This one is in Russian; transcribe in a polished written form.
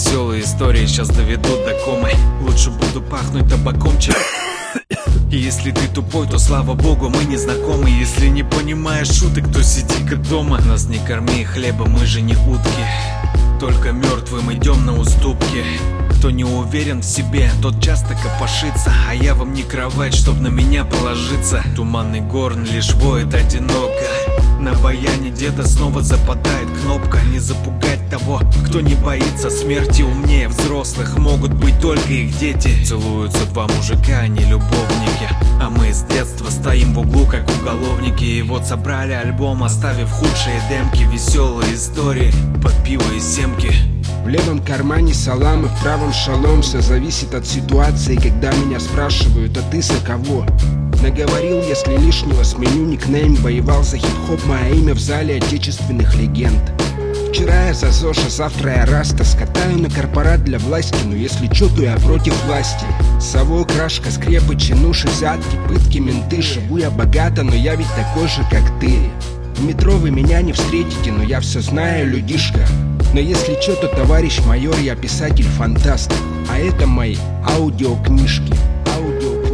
веселые истории сейчас доведут до комы. Лучше буду пахнуть табаком, чем... И если ты тупой, то слава богу, мы не знакомы. Если не понимаешь шуток, то сиди-ка дома. Нас не корми хлебом, мы же не утки. Только мертвым идем на уступки. Кто не уверен в себе, тот часто копошится. А я вам не кровать, чтоб на меня положиться. Туманный горн лишь воет одиноко. На баяне деда снова западает кнопка. Не запугать того, кто не боится смерти. Умнее взрослых могут быть только их дети. Целуются два мужика, а не любовники. А мы с детства стоим в углу, как уголовники. И вот собрали альбом, оставив худшие демки. Веселые истории под пиво и семки. В левом кармане салам и в правом шалом. Все зависит от ситуации, когда меня спрашивают: а ты за кого? Наговорил, если лишнего сменю никнейм. Воевал за хип-хоп, мое имя в зале отечественных легенд. Вчера я за ЗОЖ, а завтра я Раста. Скатаю на корпорат для власти, но если чё, то я против власти. Совок, крашка, скрепы, чинуши, взятки, пытки, менты. Живу я богато, но я ведь такой же, как ты. В метро вы меня не встретите, но я все знаю, людишка. Но если чё, то товарищ майор, я писатель-фантаст. А это мои аудиокнижки.